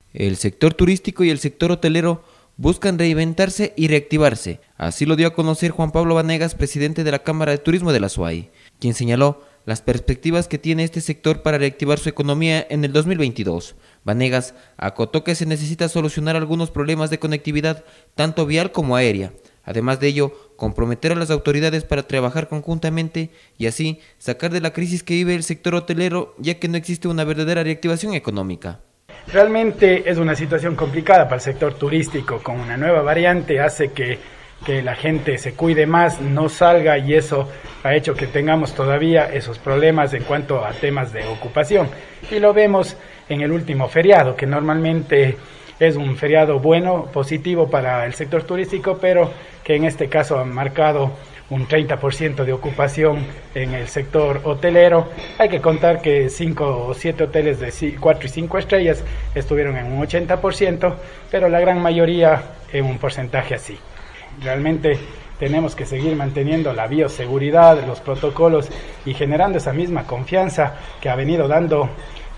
El sector turístico y el sector hotelero buscan reinventarse y reactivarse. Así lo dio a conocer Juan Pablo Vanegas, presidente de la Cámara de Turismo de la SUAY, quien señaló las perspectivas que tiene este sector para reactivar su economía en el 2022. Vanegas acotó que se necesita solucionar algunos problemas de conectividad, tanto vial como aérea. Además de ello, comprometer a las autoridades para trabajar conjuntamente y así sacar de la crisis que vive el sector hotelero, ya que no existe una verdadera reactivación económica. Realmente es una situación complicada para el sector turístico. Con una nueva variante hace que la gente se cuide más, no salga, y eso ha hecho que tengamos todavía esos problemas en cuanto a temas de ocupación. Y lo vemos en el último feriado, que normalmente es un feriado bueno, positivo para el sector turístico, pero que en este caso ha marcado un 30% de ocupación en el sector hotelero. Hay que contar que 5 o 7 hoteles de 4 y 5 estrellas estuvieron en un 80%, pero la gran mayoría en un porcentaje así. Realmente tenemos que seguir manteniendo la bioseguridad, los protocolos y generando esa misma confianza que ha venido dando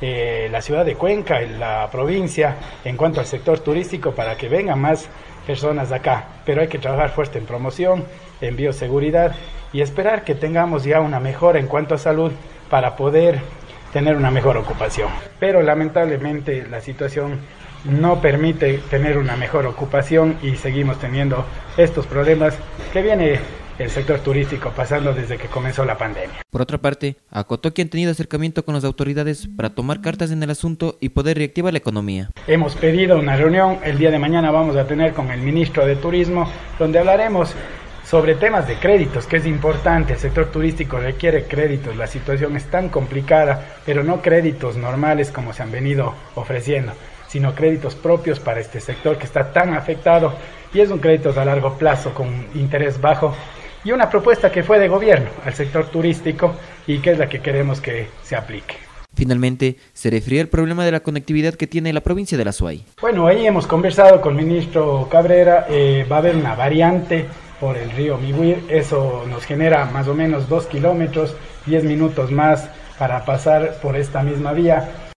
la ciudad de Cuenca, en la provincia, en cuanto al sector turístico, para que vengan más personas de acá. Pero hay que trabajar fuerte en promoción, en bioseguridad y esperar que tengamos ya una mejora en cuanto a salud para poder tener una mejor ocupación. Pero lamentablemente la situación no permite tener una mejor ocupación y seguimos teniendo estos problemas que viene el sector turístico pasando desde que comenzó la pandemia. Por otra parte, acotó que han tenido acercamiento con las autoridades para tomar cartas en el asunto y poder reactivar la economía. Hemos pedido una reunión, el día de mañana vamos a tener con el ministro de Turismo, donde hablaremos sobre temas de créditos, que es importante. El sector turístico requiere créditos, la situación es tan complicada, pero no créditos normales como se han venido ofreciendo, sino créditos propios para este sector que está tan afectado, y es un crédito a largo plazo con interés bajo, y una propuesta que fue de gobierno al sector turístico y que es la que queremos que se aplique. Finalmente, se refirió al problema de la conectividad que tiene la provincia de la SUAY. Bueno, ahí hemos conversado con el ministro Cabrera, va a haber una variante por el río Mihuir, eso nos genera más o menos 2 kilómetros, 10 minutos más para pasar por esta misma vía.